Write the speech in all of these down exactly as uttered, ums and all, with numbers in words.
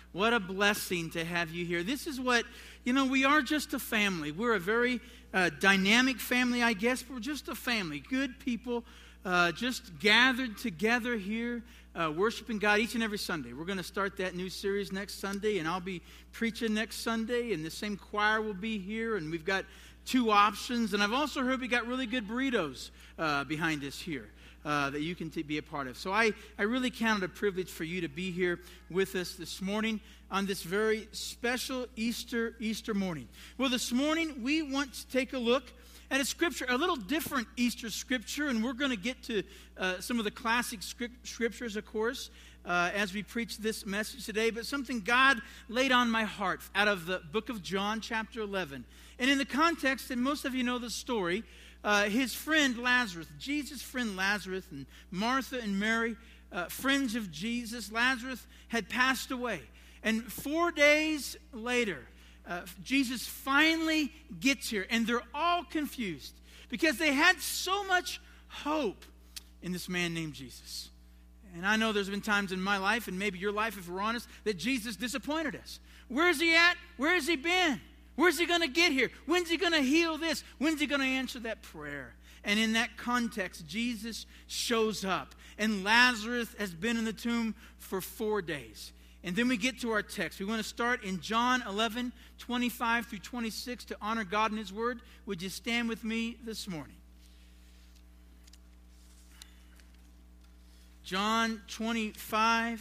What a blessing to have you here. This is what, you know, we are just a family. We're a very uh, dynamic family, I guess, but we're just a family. Good people uh, just gathered together here, uh, worshiping God each and every Sunday. We're going to start that new series next Sunday, and I'll be preaching next Sunday, and the same choir will be here, and we've got two options. And I've also heard we got really good burritos uh, behind us here. Uh, that you can t- be a part of. So I, I really count it a privilege for you to be here with us this morning on this very special Easter Easter morning. Well, this morning we want to take a look at a scripture, a little different Easter scripture, and we're going to get to uh, some of the classic script, scriptures, of course, uh, as we preach this message today, but something God laid on my heart out of the book of John, chapter eleven. And in the context, and most of you know the story, Uh, his friend Lazarus, Jesus' friend Lazarus, and Martha and Mary, uh, friends of Jesus, Lazarus had passed away. And four days later, uh, Jesus finally gets here, and they're all confused because they had so much hope in this man named Jesus. And I know there's been times in my life, and maybe your life, if we're honest, that Jesus disappointed us. Where's he at? Where has he been? Where's he going to get here? When's he going to heal this? When's he going to answer that prayer? And in that context, Jesus shows up. And Lazarus has been in the tomb for four days. And then we get to our text. We want to start in John eleven, twenty-five through twenty-six to honor God and his word. Would you stand with me this morning? John twenty-five,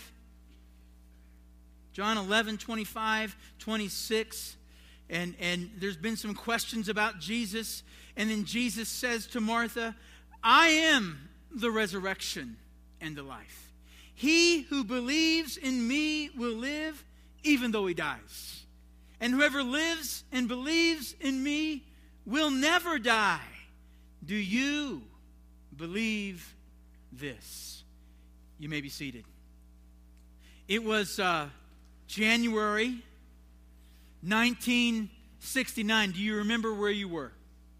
John eleven, twenty-five, twenty-six. And, and there's been some questions about Jesus. And then Jesus says to Martha, I am the resurrection and the life. He who believes in me will live even though he dies. And whoever lives and believes in me will never die. Do you believe this? You may be seated. It was uh, January nineteen sixty-nine. Do you remember where you were?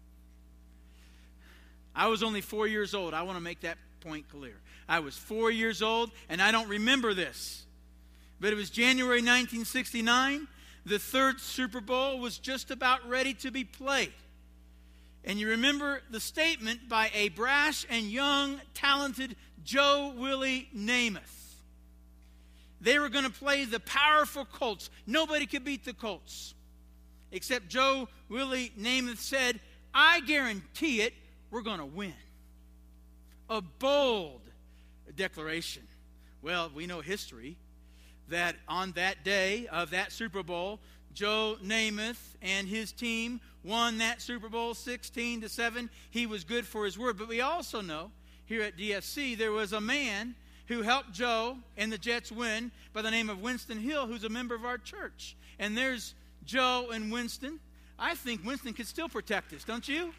I was only four years old. I want to make that point clear. I was four years old, and I don't remember this. But it was January nineteen sixty-nine. The third Super Bowl was just about ready to be played. And you remember the statement by a brash and young, talented Joe Willie Namath. They were going to play the powerful Colts. Nobody could beat the Colts. Except Joe Willie Namath said, I guarantee it, we're going to win. A bold declaration. Well, we know history that on that day of that Super Bowl, Joe Namath and his team won that Super Bowl sixteen to seven. He was good for his word. But we also know here at D F C there was a man who helped Joe and the Jets win by the name of Winston Hill, who's a member of our church. And there's Joe and Winston. I think Winston could still protect us, don't you?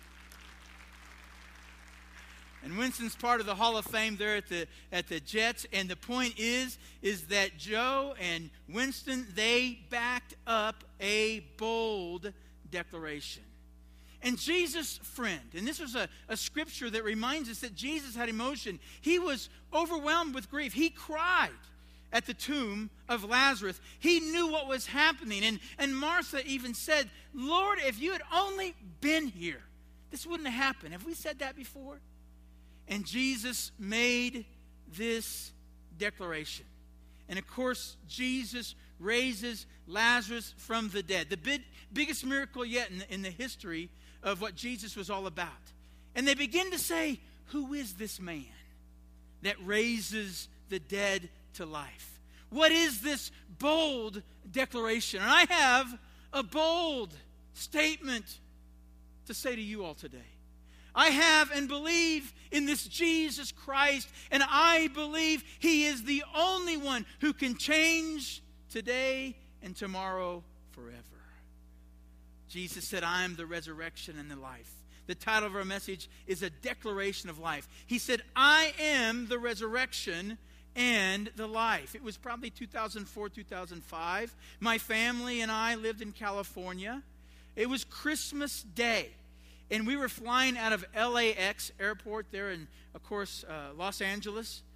And Winston's part of the Hall of Fame there at the at the Jets. And the point is, is that Joe and Winston, they backed up a bold declaration. And Jesus' friend, and this was a, a scripture that reminds us that Jesus had emotion. He was overwhelmed with grief. He cried at the tomb of Lazarus. He knew what was happening. And, and Martha even said, Lord, if you had only been here, this wouldn't have happened. Have we said that before? And Jesus made this declaration. And of course, Jesus raises Lazarus from the dead. The big, biggest miracle yet in the, in the history of what Jesus was all about. And they begin to say, who is this man that raises the dead to life? What is this bold declaration? And I have a bold statement to say to you all today. I have and believe in this Jesus Christ, and I believe he is the only one who can change today and tomorrow forever. Jesus said, I am the resurrection and the life. The title of our message is a declaration of life. He said, I am the resurrection and the life. It was probably two thousand four, two thousand five. My family and I lived in California. It was Christmas Day. And we were flying out of L A X airport there in, of course, uh, Los Angeles.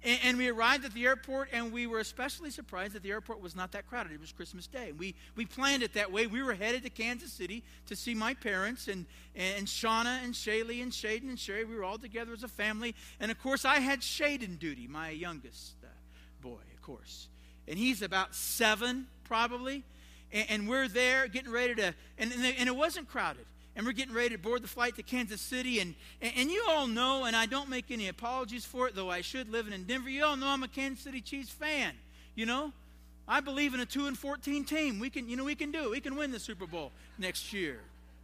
And, and we arrived at the airport, and we were especially surprised that the airport was not that crowded. It was Christmas Day. We we planned it that way. We were headed to Kansas City to see my parents, and, and Shauna and Shaylee and Shaden and Sherry. We were all together as a family. And, of course, I had Shaden duty, my youngest uh, boy, of course. And he's about seven, probably. And, and we're there getting ready to, and, and, and it wasn't crowded. And we're getting ready to board the flight to Kansas City. And, and, and you all know, and I don't make any apologies for it, though I should, living in Denver. You all know I'm a Kansas City Chiefs fan. You know, I believe in a two and fourteen team. We can, you know, we can do it. We can win the Super Bowl next year.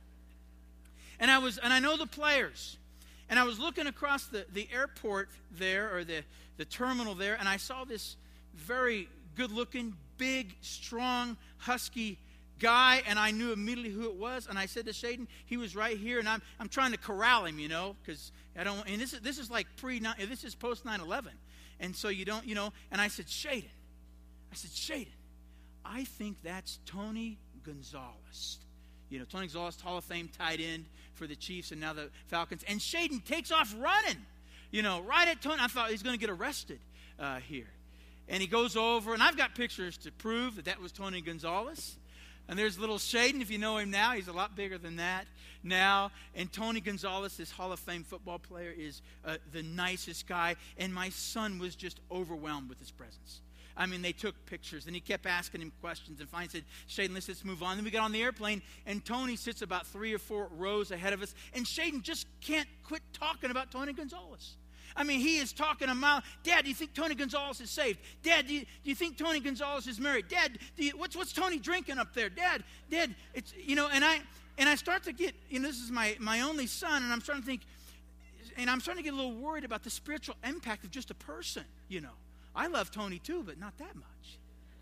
And I was, and I know the players. And I was looking across the, the airport there, or the, the terminal there, and I saw this very good-looking, big, strong, husky guy, and I knew immediately who it was. And I said to Shaden, he was right here, and I'm I'm trying to corral him, you know, because I don't. And this is this is like pre, this is post nine eleven, and so you don't, you know. And I said, Shaden, I said, Shaden, I think that's Tony Gonzalez. You know, Tony Gonzalez, Hall of Fame tight end for the Chiefs and now the Falcons. And Shaden takes off running, you know, right at Tony. I thought he's going to get arrested uh, here. And he goes over, and I've got pictures to prove that that was Tony Gonzalez. And there's little Shaden, if you know him now. He's a lot bigger than that now. And Tony Gonzalez, this Hall of Fame football player, is uh, the nicest guy. And my son was just overwhelmed with his presence. I mean, they took pictures, and he kept asking him questions. And finally said, Shaden, let's, let's move on. Then we got on the airplane, and Tony sits about three or four rows ahead of us. And Shaden just can't quit talking about Tony Gonzalez. I mean, he is talking a mile. Dad, do you think Tony Gonzalez is saved? Dad, do you, do you think Tony Gonzalez is married? Dad, do you, what's what's Tony drinking up there? Dad, Dad, it's you know, and I and I start to get, you know, this is my my only son, and I'm starting to think, and I'm starting to get a little worried about the spiritual impact of just a person. You know, I love Tony too, but not that much.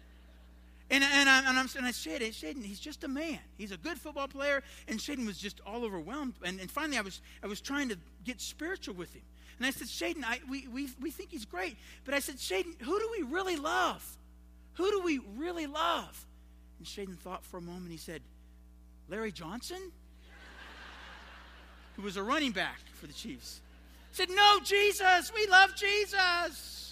And and, I, and I'm and I said, Shaden, he's just a man. He's a good football player, and Shaden was just all overwhelmed. And, and finally, I was I was trying to get spiritual with him. And I said, Shaden, I, we, we, we think he's great. But I said, Shaden, who do we really love? Who do we really love? And Shaden thought for a moment. He said, Larry Johnson? Who was a running back for the Chiefs. He said, no, Jesus. We love Jesus.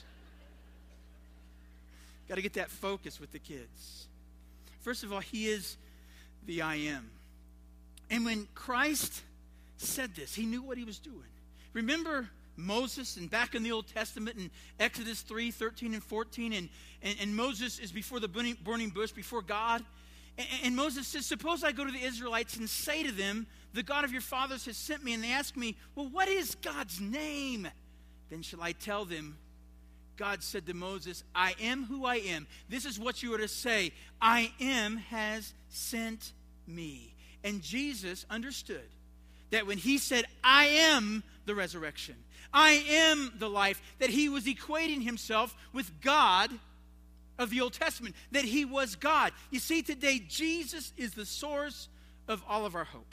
Got to get that focus with the kids. First of all, he is the I am. And when Christ said this, he knew what he was doing. Remember Moses, and back in the Old Testament in Exodus three, thirteen and fourteen, and, and, and Moses is before the burning, burning bush, before God. And, and Moses says, suppose I go to the Israelites and say to them, the God of your fathers has sent me. And they ask me, well, what is God's name? Then shall I tell them, God said to Moses, I am who I am. This is what you are to say. I am has sent me. And Jesus understood that when he said, I am the resurrection, I am the life, that he was equating himself with God of the Old Testament, that he was God. You see, today, Jesus is the source of all of our hope.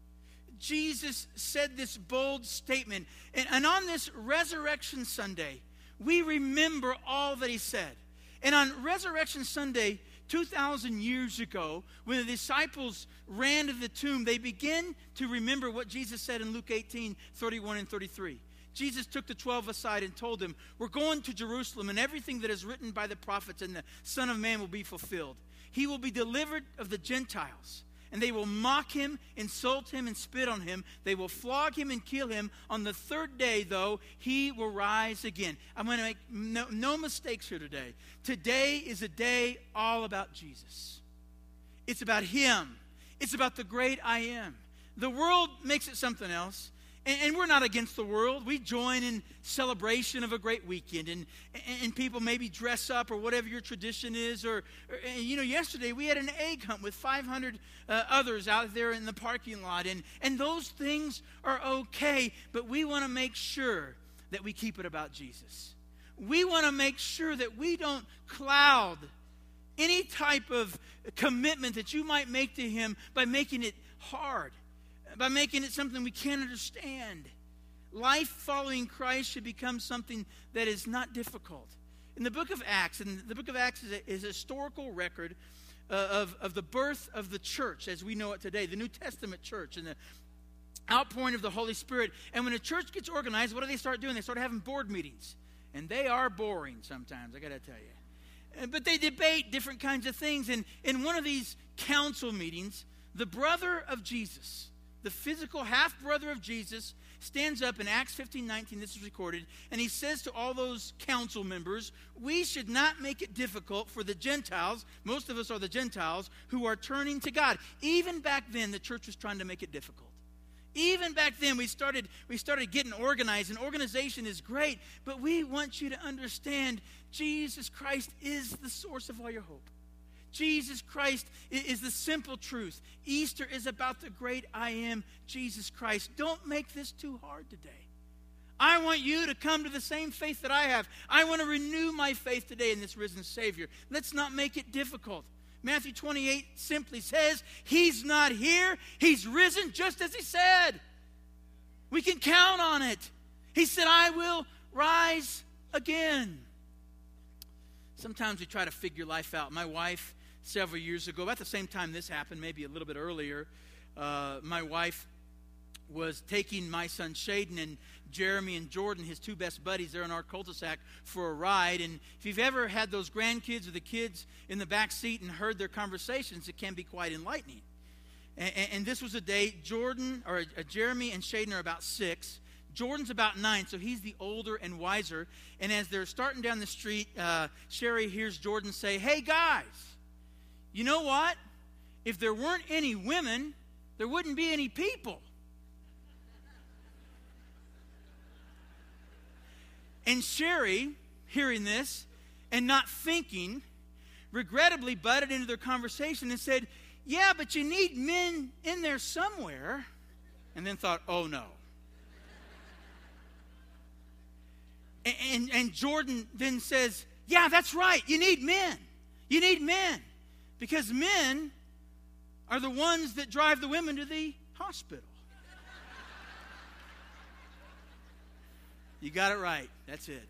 Jesus said this bold statement, and, and on this Resurrection Sunday, we remember all that he said. And on Resurrection Sunday, two thousand years ago, when the disciples ran to the tomb, they begin to remember what Jesus said in Luke eighteen, thirty-one and thirty-three. Jesus took the twelve aside and told them, we're going to Jerusalem, and everything that is written by the prophets and the Son of Man will be fulfilled. He will be delivered of the Gentiles, and they will mock him, insult him, and spit on him. They will flog him and kill him. On the third day, though, he will rise again. I'm going to make no, no mistakes here today. Today is a day all about Jesus. It's about him. It's about the great I am. The world makes it something else. And, and we're not against the world. We join in celebration of a great weekend. And, and, and people maybe dress up or whatever your tradition is. Or, or you know, yesterday we had an egg hunt with five hundred uh, others out there in the parking lot. And, and those things are okay. But we want to make sure that we keep it about Jesus. We want to make sure that we don't cloud any type of commitment that you might make to him by making it hard, by making it something we can't understand. Life following Christ should become something that is not difficult. In the book of Acts, and the book of Acts is a, is a historical record uh, of, of the birth of the church as we know it today, the New Testament church, and the outpouring of the Holy Spirit. And when a church gets organized, what do they start doing? They start having board meetings. And they are boring sometimes, I got to tell you. But they debate different kinds of things. And in one of these council meetings, the brother of Jesus, the physical half-brother of Jesus, stands up in Acts fifteen nineteen, this is recorded, and he says to all those council members, we should not make it difficult for the Gentiles, most of us are the Gentiles, who are turning to God. Even back then, the church was trying to make it difficult. Even back then, we started, we started getting organized, and organization is great, but we want you to understand Jesus Christ is the source of all your hope. Jesus Christ is the simple truth. Easter is about the great I am, Jesus Christ. Don't make this too hard today. I want you to come to the same faith that I have. I want to renew my faith today in this risen Savior. Let's not make it difficult. Matthew twenty-eight simply says, he's not here. He's risen just as he said. We can count on it. He said, I will rise again. Sometimes we try to figure life out. My wife, several years ago, about the same time this happened, maybe a little bit earlier, uh, my wife was taking my son Shaden and Jeremy and Jordan, his two best buddies, they're in our cul-de-sac, for a ride. And if you've ever had those grandkids or the kids in the back seat and heard their conversations, it can be quite enlightening. And, and, and this was a day, Jordan, or uh, Jeremy and Shaden are about six. Jordan's about nine, so he's the older and wiser. And as they're starting down the street, uh, Sherry hears Jordan say, hey guys, you know what? If there weren't any women, there wouldn't be any people. And Sherry, hearing this and not thinking, regrettably butted into their conversation and said, yeah, but you need men in there somewhere. And then thought, oh no. and, and, and Jordan then says, yeah, that's right. You need men. You need men. Because men are the ones that drive the women to the hospital. You got it right. That's it.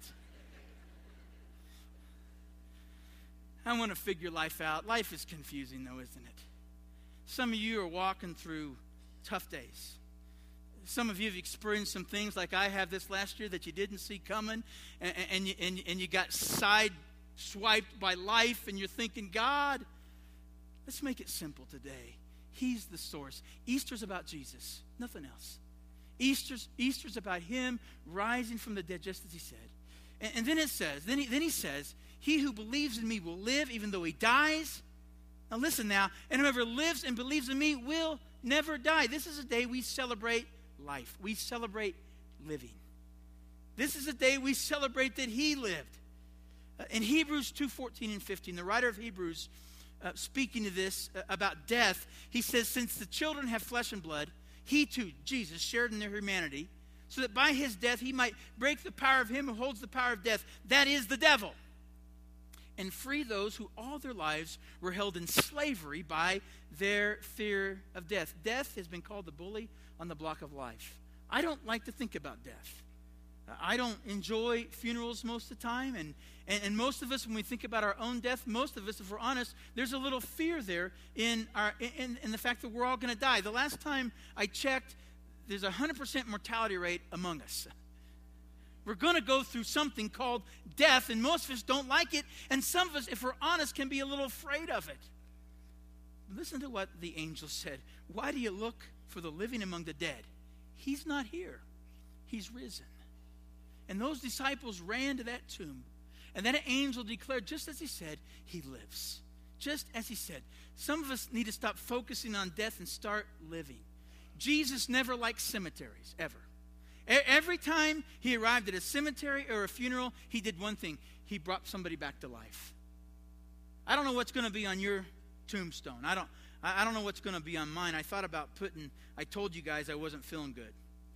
I want to figure life out. Life is confusing, though, isn't it? Some of you are walking through tough days. Some of you have experienced some things like I have this last year that you didn't see coming, and, and, you, and, and you got side-swiped by life, and you're thinking, God, let's make it simple today. He's the source. Easter's about Jesus, nothing else. Easter's, Easter's about him rising from the dead, just as he said. And, and then it says, then he, then he says, he who believes in me will live even though he dies. Now listen now, and whoever lives and believes in me will never die. This is a day we celebrate life. We celebrate living. This is a day we celebrate that he lived. Uh, in Hebrews two fourteen and fifteen, the writer of Hebrews, uh, speaking to this uh, about death, he says, since the children have flesh and blood, he too, Jesus, shared in their humanity, so that by his death he might break the power of him who holds the power of death, that is the devil, and free those who all their lives were held in slavery by their fear of death. Death has been called the bully on the block of life. I don't like to think about death. I don't enjoy funerals most of the time, and, and, and most of us, when we think about our own death, most of us, if we're honest, there's a little fear there in, our, in, in the fact that we're all going to die. The last time I checked, there's a one hundred percent mortality rate among us. We're going to go through something called death, and most of us don't like it, and some of us, if we're honest, can be a little afraid of it. Listen to what the angel said. Why do you look for the living among the dead? He's not here. He's risen. And those disciples ran to that tomb, and that angel declared, just as he said, he lives. Just as he said. Some of us need to stop focusing on death and start living. Jesus never liked cemeteries, ever. Every time he arrived at a cemetery or a funeral, he did one thing. He brought somebody back to life. I don't know what's going to be on your tombstone. I don't, I don't know what's going to be on mine. I thought about putting, I told you guys I wasn't feeling good.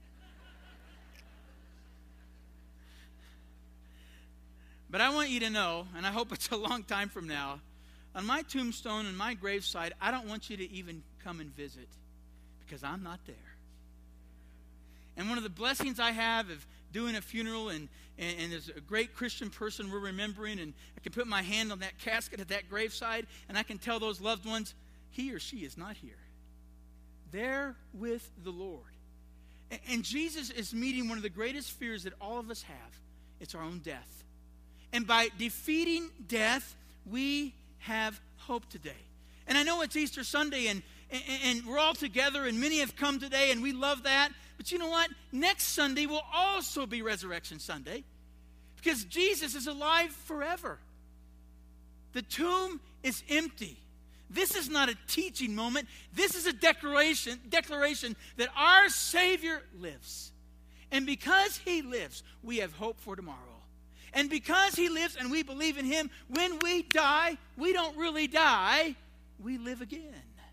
But I want you to know, and I hope it's a long time from now, on my tombstone and my graveside, I don't want you to even come and visit because I'm not there. And one of the blessings I have of doing a funeral, and, and, and there's a great Christian person we're remembering, and I can put my hand on that casket at that graveside, and I can tell those loved ones, he or she is not here. They're with the Lord. And, and Jesus is meeting one of the greatest fears that all of us have It's our own death. And by defeating death, we have hope today. And I know it's Easter Sunday, and, and, and we're all together, and many have come today, and we love that. But you know what? Next Sunday will also be Resurrection Sunday, because Jesus is alive forever. The tomb is empty. This is not a teaching moment. This is a declaration, declaration that our Savior lives. And because he lives, we have hope for tomorrow. And because he lives and we believe in him, when we die, we don't really die. We live again.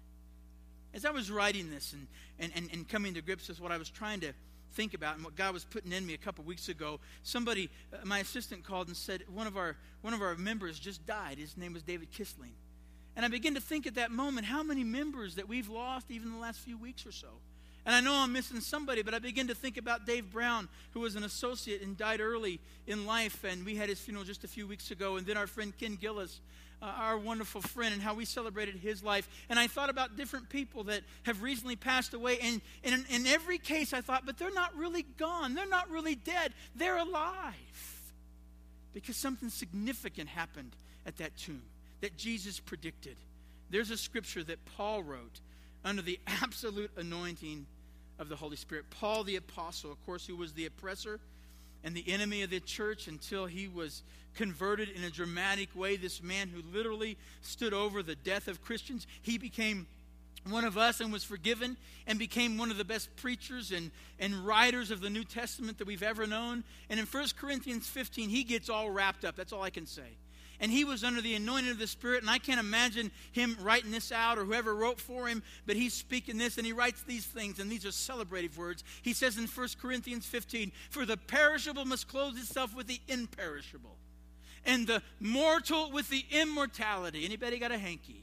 As I was writing this and, and, and, and coming to grips with what I was trying to think about and what God was putting in me a couple weeks ago, somebody, uh, my assistant called and said, one of our one of our members just died. His name was David Kissling. And I began to think at that moment, how many members that we've lost even in the last few weeks or so. And I know I'm missing somebody, but I began to think about Dave Brown, who was an associate and died early in life. And we had his funeral just a few weeks ago. And then our friend Ken Gillis, uh, our wonderful friend, and how we celebrated his life. And I thought about different people that have recently passed away. And, and in, in every case, I thought, but they're not really gone. They're not really dead. They're alive. Because something significant happened at that tomb that Jesus predicted. There's a scripture that Paul wrote under the absolute anointing of the Holy Spirit. Paul the apostle, of course, who was the oppressor and the enemy of the church until he was converted in a dramatic way. This man who literally stood over the death of Christians. He became one of us and was forgiven and became one of the best preachers and, and writers of the New Testament that we've ever known. And in First Corinthians fifteen, he gets all wrapped up. That's all I can say. And he was under the anointing of the Spirit, and I can't imagine him writing this out or whoever wrote for him, but he's speaking this, and he writes these things, and these are celebrative words. He says in First Corinthians fifteen, "For the perishable must clothe itself with the imperishable, and the mortal with the immortality." Anybody got a hanky?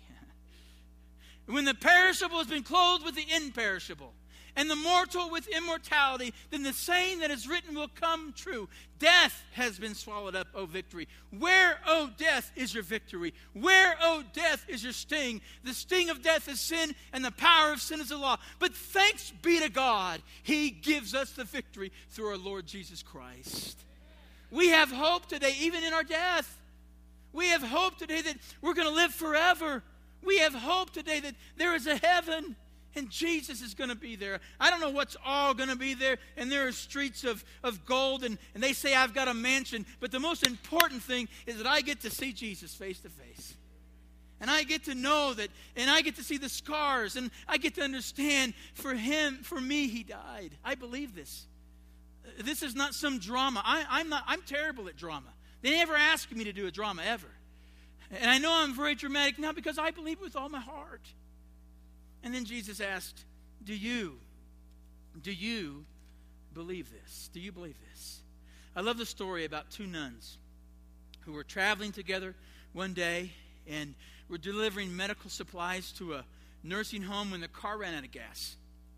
When the perishable has been clothed with the imperishable, and the mortal with immortality, then the saying that is written will come true. Death has been swallowed up, O victory. Where, O death, is your victory? Where, O death, is your sting? The sting of death is sin, and the power of sin is the law. But thanks be to God, he gives us the victory through our Lord Jesus Christ. We have hope today, even in our death. We have hope today that we're going to live forever. We have hope today that there is a heaven. And Jesus is going to be there. I don't know what's all going to be there. And there are streets of, of gold. And, and they say I've got a mansion. But the most important thing is that I get to see Jesus face to face. And I get to know that. And I get to see the scars. And I get to understand for him, for me, he died. I believe this. This is not some drama. I, I'm not. I'm terrible at drama. They never asked me to do a drama ever. And I know I'm very dramatic now because I believe with all my heart. And then Jesus asked, do you, do you believe this? Do you believe this? I love the story about two nuns who were traveling together one day and were delivering medical supplies to a nursing home when the car ran out of gas.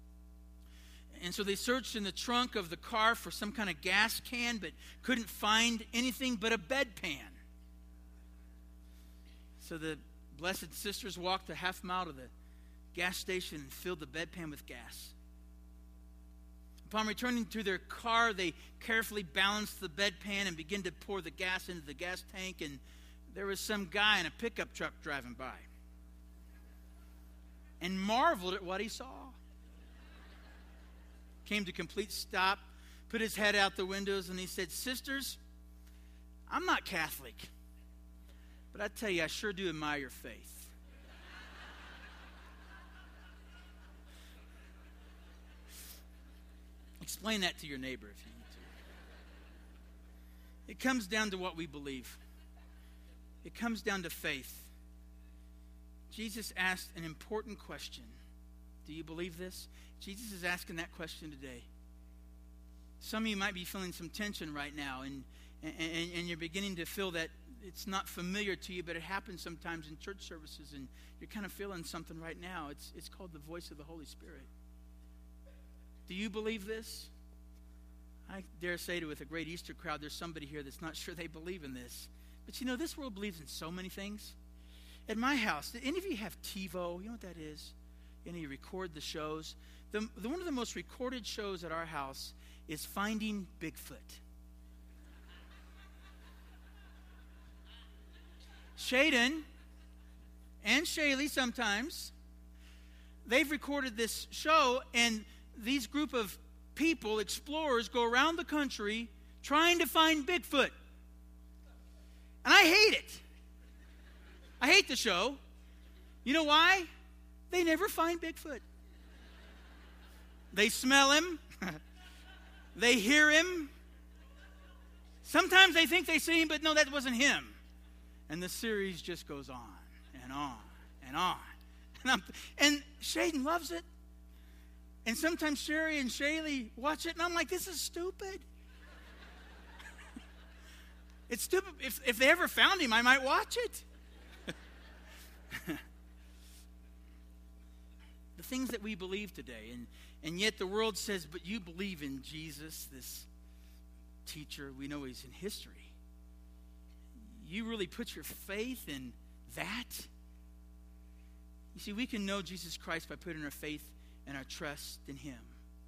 And so they searched in the trunk of the car for some kind of gas can, but couldn't find anything but a bedpan. So the blessed sisters walked a half mile to the gas station and filled the bedpan with gas. Upon returning to their car, they carefully balanced the bedpan and began to pour the gas into the gas tank, and there was some guy in a pickup truck driving by and marveled at what he saw. Came to complete stop, put his head out the windows, and he said, "Sisters, I'm not Catholic, but I tell you, I sure do admire your faith." Explain that to your neighbor if you need to. It comes down to what we believe. It comes down to faith. Jesus asked an important question. Do you believe this? Jesus is asking that question today. Some of you might be feeling some tension right now, and, and, and you're beginning to feel that it's not familiar to you, but it happens sometimes in church services, and you're kind of feeling something right now. It's, it's called the voice of the Holy Spirit. Do you believe this? I dare say to with a great Easter crowd, there's somebody here that's not sure they believe in this. But you know, this world believes in so many things. At my house, do any of you have TiVo? You know what that is? Any of you record the shows? The, the, one of the most recorded shows at our house is Finding Bigfoot. Shaden and Shaylee sometimes, they've recorded this show, and these group of people, explorers, go around the country trying to find Bigfoot. And I hate it. I hate the show. You know why? They never find Bigfoot. They smell him. They hear him. Sometimes they think they see him, but no, that wasn't him. And the series just goes on and on and on. And, I'm, and Shaden loves it. And sometimes Sherry and Shaylee watch it, and I'm like, this is stupid. It's stupid. If, if they ever found him, I might watch it. The things that we believe today, and, and yet the world says, but you believe in Jesus, this teacher. We know he's in history. You really put your faith in that? You see, we can know Jesus Christ by putting our faith and our trust in him.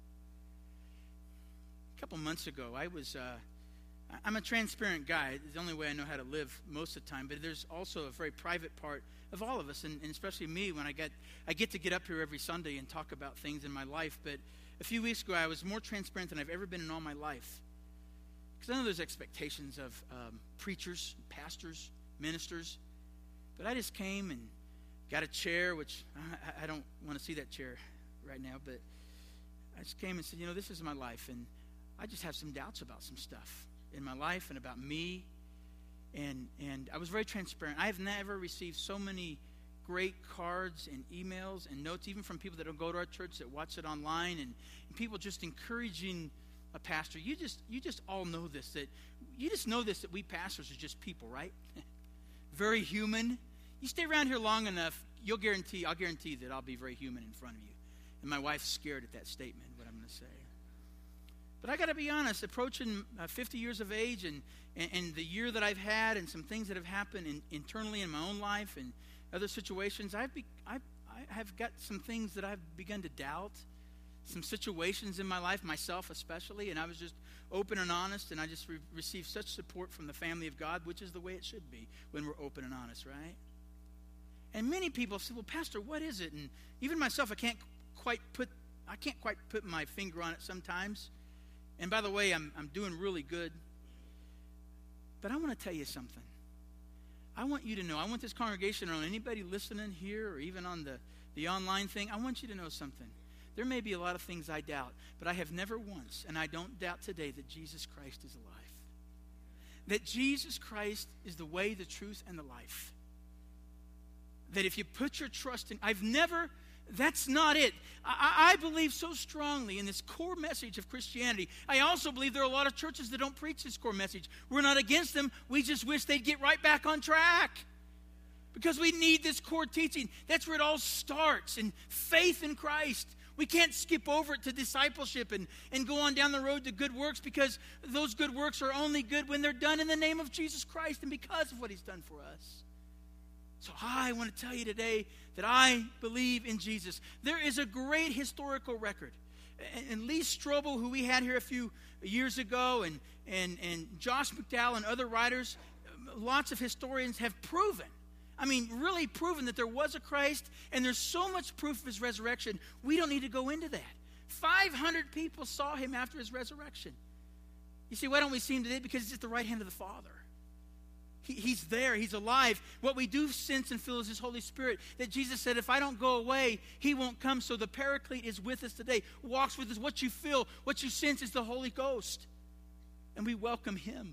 A couple months ago, I was, uh, I'm a transparent guy. It's the only way I know how to live most of the time, but there's also a very private part of all of us, and, and especially me when I get, I get to get up here every Sunday and talk about things in my life. But a few weeks ago, I was more transparent than I've ever been in all my life. Because I know there's expectations of um, preachers, pastors, ministers. But I just came and got a chair, which I, I don't want to see that chair right now. But I just came and said, you know, this is my life. And I just have some doubts about some stuff in my life and about me. And and I was very transparent. I have never received so many great cards and emails and notes, even from people that don't go to our church, that watch it online, and, and people just encouraging a pastor. You just you just all know this, that you just know this, that we pastors are just people, right? Very human. You stay around here long enough, you'll guarantee, I'll guarantee that I'll be very human in front of you. And my wife's scared at that statement, what I'm going to say. But I got to be honest, approaching uh, fifty years of age, and, and, and the year that I've had, and some things that have happened in, internally in my own life and other situations, I've, be, I've I have got some things that I've begun to doubt. Some situations in my life, myself especially, and I was just open and honest, and I just re- received such support from the family of God, which is the way it should be when we're open and honest, right? And many people say, well, Pastor, what is it? And even myself, I can't quite put I can't quite put my finger on it sometimes. And by the way, I'm I'm doing really good. But I want to tell you something. I want you to know, I want this congregation, or anybody listening here, or even on the, the online thing, I want you to know something. There may be a lot of things I doubt, but I have never once, and I don't doubt today, that Jesus Christ is alive. That Jesus Christ is the way, the truth, and the life. That if you put your trust in, I've never, that's not it. I, I believe so strongly in this core message of Christianity. I also believe there are a lot of churches that don't preach this core message. We're not against them. We just wish they'd get right back on track. Because we need this core teaching. That's where it all starts, in faith in Christ. We can't skip over it to discipleship and, and go on down the road to good works, because those good works are only good when they're done in the name of Jesus Christ and because of what he's done for us. So I want to tell you today that I believe in Jesus. There is a great historical record. And, and Lee Strobel, who we had here a few years ago, and, and, and Josh McDowell and other writers, lots of historians have proven, I mean, really proven that there was a Christ, and there's so much proof of his resurrection, we don't need to go into that. five hundred people saw him after his resurrection. You see, why don't we see him today? Because he's at the right hand of the Father. He, he's there. He's alive. What we do sense and feel is his Holy Spirit, that Jesus said, if I don't go away, he won't come. So the Paraclete is with us today, walks with us. What you feel, what you sense is the Holy Ghost. And we welcome him.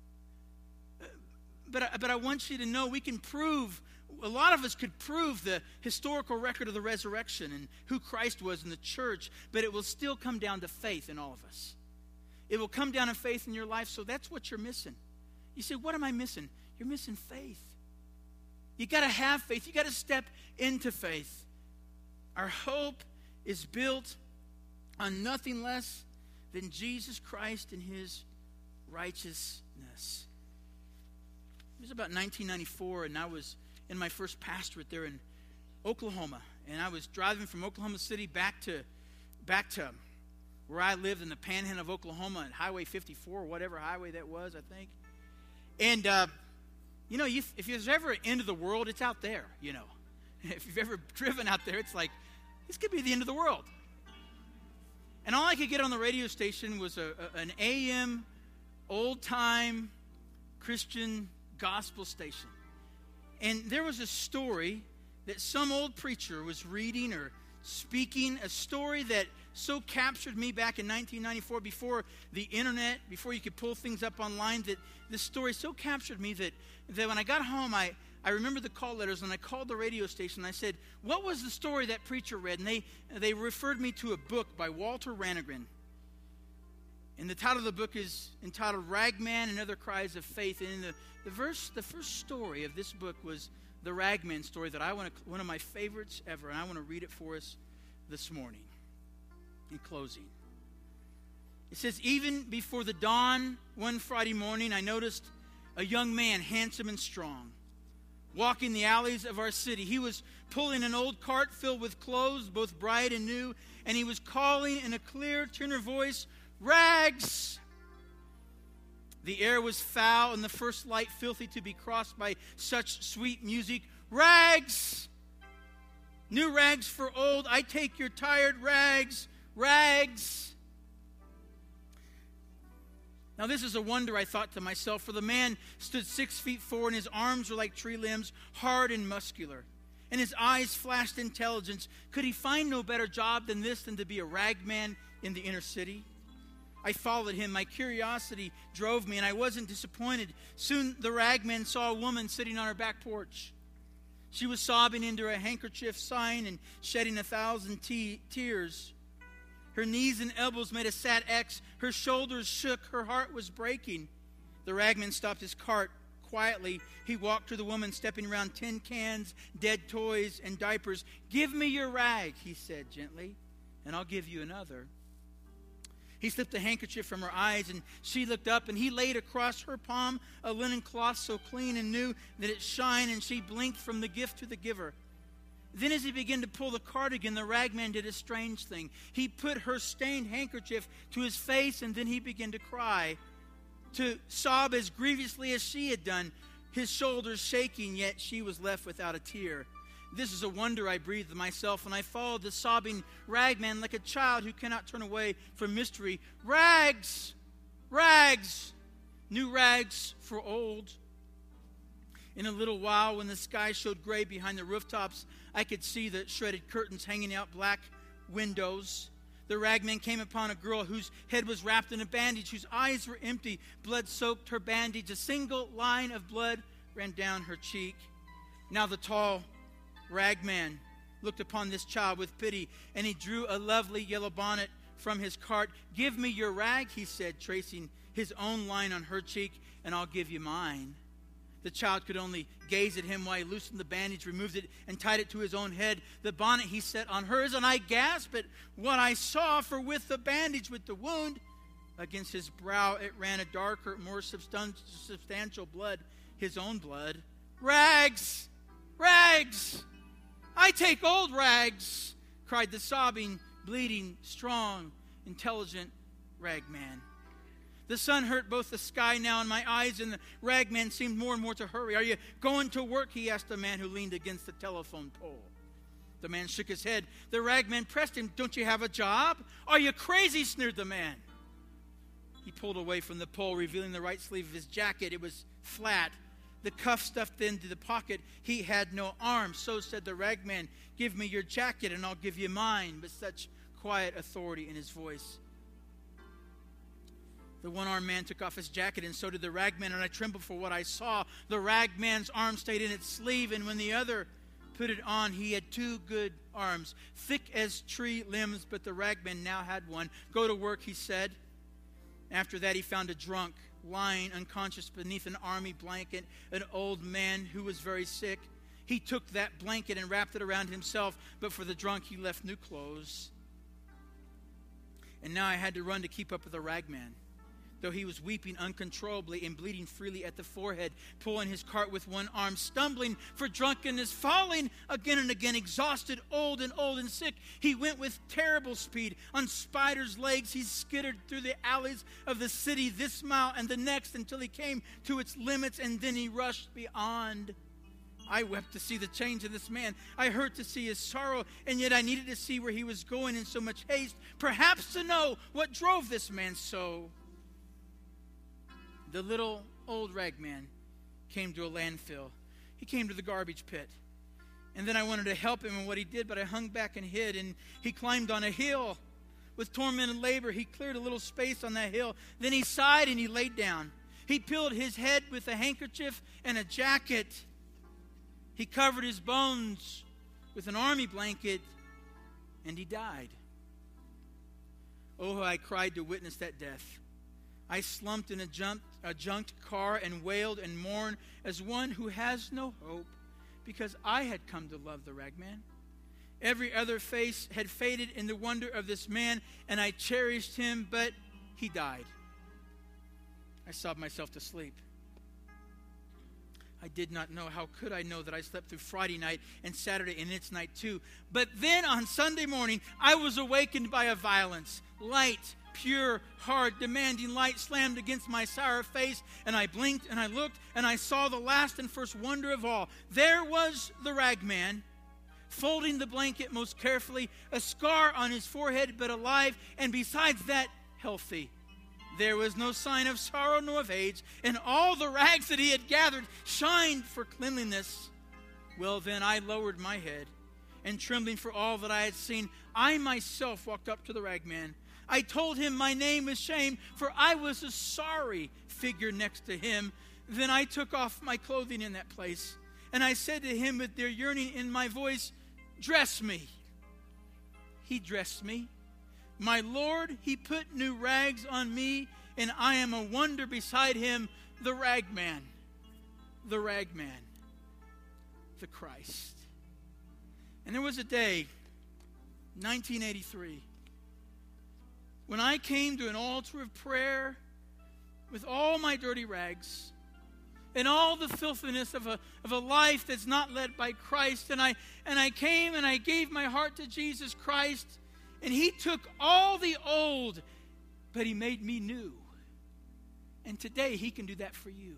But, but I want you to know we can prove, a lot of us could prove the historical record of the resurrection and who Christ was in the church, but it will still come down to faith in all of us. It will come down to faith in your life, so that's what you're missing. You say, what am I missing? You're missing faith. You got to have faith. You got to step into faith. Our hope is built on nothing less than Jesus Christ and his righteousness. It was about nineteen ninety-four, and I was in my first pastorate there in Oklahoma. And I was driving from Oklahoma City back to back to where I lived in the panhandle of Oklahoma, at Highway fifty-four, or whatever highway that was, I think. And uh, You know, if, if there's ever an end of the world, it's out there, you know. If you've ever driven out there, it's like, this could be the end of the world. And all I could get on the radio station was a, a, an A M, old-time Christian gospel station. And there was a story that some old preacher was reading or speaking, a story that so captured me back in nineteen ninety-four, before the internet, before you could pull things up online, that this story so captured me that, that when I got home, I, I remembered the call letters, and I called the radio station, and I said, what was the story that preacher read? And they, they referred me to a book by Walter Ranegren. And the title of the book is entitled Ragman and Other Cries of Faith. And in the, the verse, the first story of this book was the Ragman story that I want to, one of my favorites ever, and I want to read it for us this morning in closing. It says, even before the dawn one Friday morning, I noticed a young man, handsome and strong, walking the alleys of our city. He was pulling an old cart filled with clothes, both bright and new, and he was calling in a clear tenor voice, Rags! The air was foul and the first light filthy to be crossed by such sweet music. Rags! New rags for old, I take your tired rags, rags. Now this is a wonder, I thought to myself, for the man stood six feet four, and his arms were like tree limbs, hard and muscular. And his eyes flashed intelligence. Could he find no better job than this, than to be a ragman in the inner city? I followed him. My curiosity drove me, and I wasn't disappointed. Soon the ragman saw a woman sitting on her back porch. She was sobbing into a handkerchief, sighing and shedding a thousand te- tears. Her knees and elbows made a sad X. Her shoulders shook. Her heart was breaking. The ragman stopped his cart. Quietly, he walked to the woman, stepping around tin cans, dead toys, and diapers. Give me your rag, he said gently, and I'll give you another. He slipped a handkerchief from her eyes, and she looked up, and he laid across her palm a linen cloth so clean and new that it shined, and she blinked from the gift to the giver. Then as he began to pull the cart again, the ragman did a strange thing. He put her stained handkerchief to his face, and then he began to cry, to sob as grievously as she had done, his shoulders shaking, yet she was left without a tear. This is a wonder, I breathed to myself, and I followed the sobbing ragman like a child who cannot turn away from mystery. Rags! Rags! New rags for old. In a little while, when the sky showed gray behind the rooftops, I could see the shredded curtains hanging out black windows. The ragman came upon a girl whose head was wrapped in a bandage, whose eyes were empty. Blood soaked her bandage. A single line of blood ran down her cheek. Now the tall ragman looked upon this child with pity, and he drew a lovely yellow bonnet from his cart. Give me your rag, he said, tracing his own line on her cheek, and I'll give you mine. The child could only gaze at him while he loosened the bandage, removed it, and tied it to his own head. The bonnet he set on hers, and I gasped at what I saw, for with the bandage, with the wound against his brow, it ran a darker, more substan- substantial blood, his own blood. Rags! Rags! I take old rags, cried the sobbing, bleeding, strong, intelligent ragman. The sun hurt both the sky now and my eyes, and the ragman seemed more and more to hurry. Are you going to work? He asked the man who leaned against the telephone pole. The man shook his head. The ragman pressed him. Don't you have a job? Are you crazy? Sneered the man. He pulled away from the pole, revealing the right sleeve of his jacket. It was flat, the cuff stuffed into the pocket. He had no arms. So said the ragman, give me your jacket and I'll give you mine, with such quiet authority in his voice. The one-armed man took off his jacket, and so did the ragman, and I trembled for what I saw. The ragman's arm stayed in its sleeve, and when the other put it on, he had two good arms, thick as tree limbs, but the ragman now had one. Go to work, he said. After that, he found a drunk lying unconscious beneath an army blanket, an old man who was very sick. He took that blanket and wrapped it around himself, but for the drunk, he left new clothes. And now I had to run to keep up with the ragman. though he was weeping uncontrollably and bleeding freely at the forehead, pulling his cart with one arm, stumbling for drunkenness, falling again and again, exhausted, old and old and sick. He went with terrible speed. On spider's legs, he skittered through the alleys of the city, this mile and the next, until he came to its limits, and then he rushed beyond. I wept to see the change of this man. I hurt to see his sorrow, and yet I needed to see where he was going in so much haste, perhaps to know what drove this man so. The little old ragman came to a landfill. He came to the garbage pit. And then I wanted to help him in what he did, but I hung back and hid. And he climbed on a hill. With torment and labor, he cleared a little space on that hill. Then he sighed and he laid down. He pillowed his head with a handkerchief and a jacket. He covered his bones with an army blanket, and he died. Oh, how I cried to witness that death. I slumped in a, jump, a junked car and wailed and mourned as one who has no hope, because I had come to love the ragman. Every other face had faded in the wonder of this man, and I cherished him, but he died. I sobbed myself to sleep. I did not know. How could I know that I slept through Friday night and Saturday and its night too? But then on Sunday morning, I was awakened by a violence. Light, pure, hard, demanding light slammed against my sour face, and I blinked and I looked and I saw the last and first wonder of all. There was the ragman, folding the blanket most carefully, a scar on his forehead but alive, and besides that, healthy. There was no sign of sorrow nor of age, and all the rags that he had gathered shined for cleanliness. Well, then I lowered my head, and trembling for all that I had seen, I myself walked up to the ragman. I told him my name was shame, for I was a sorry figure next to him. Then I took off my clothing in that place, and I said to him with their yearning in my voice, "Dress me." He dressed me. My Lord, he put new rags on me, and I am a wonder beside him, the ragman, the ragman, the Christ. And there was a day, nineteen eighty-three, when I came to an altar of prayer with all my dirty rags and all the filthiness of a, of a life that's not led by Christ. And I, and I came and I gave my heart to Jesus Christ, and he took all the old, but he made me new. And today he can do that for you.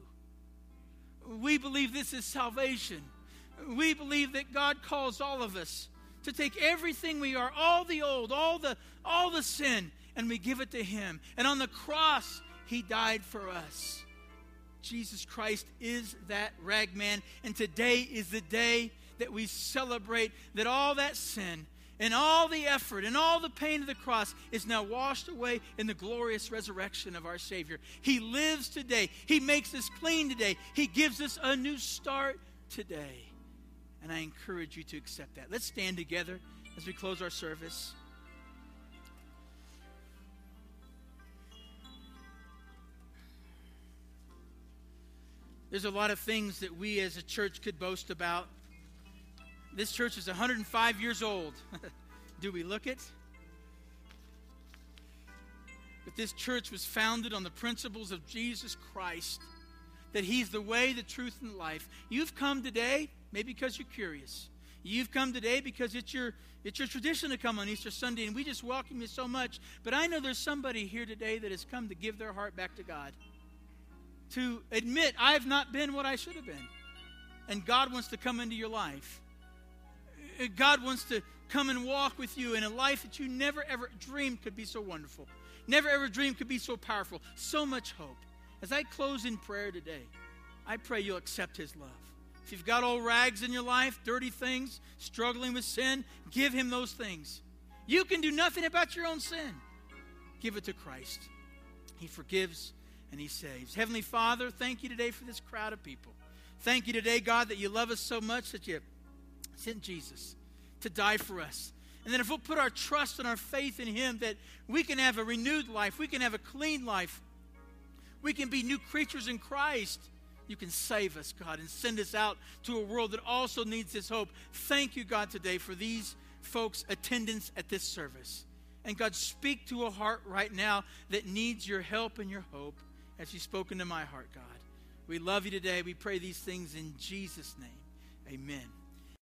We believe this is salvation. We believe that God calls all of us to take everything we are, all the old, all the, all the sin, and we give it to him. And on the cross, he died for us. Jesus Christ is that ragman, and today is the day that we celebrate that all that sin and all the effort and all the pain of the cross is now washed away in the glorious resurrection of our Savior. He lives today. He makes us clean today. He gives us a new start today. And I encourage you to accept that. Let's stand together as we close our service. There's a lot of things that we as a church could boast about. This church is one hundred five years old. Do we look it? But this church was founded on the principles of Jesus Christ, that he's the way, the truth, and the life. You've come today maybe because you're curious. You've come today because it's your, it's your tradition to come on Easter Sunday, and we just welcome you so much. But I know there's somebody here today that has come to give their heart back to God, to admit, I've not been what I should have been. And God wants to come into your life. God wants to come and walk with you in a life that you never ever dreamed could be so wonderful. Never ever dreamed could be so powerful. So much hope. As I close in prayer today, I pray you'll accept his love. If you've got old rags in your life, dirty things, struggling with sin, give him those things. You can do nothing about your own sin. Give it to Christ. He forgives and he saves. Heavenly Father, thank you today for this crowd of people. Thank you today, God, that you love us so much that you sent Jesus to die for us. And then if we'll put our trust and our faith in him, that we can have a renewed life, we can have a clean life, we can be new creatures in Christ. You can save us, God, and send us out to a world that also needs this hope. Thank you, God, today for these folks' attendance at this service. And God, speak to a heart right now that needs your help and your hope as you've spoken to my heart, God. We love you today. We pray these things in Jesus' name. Amen.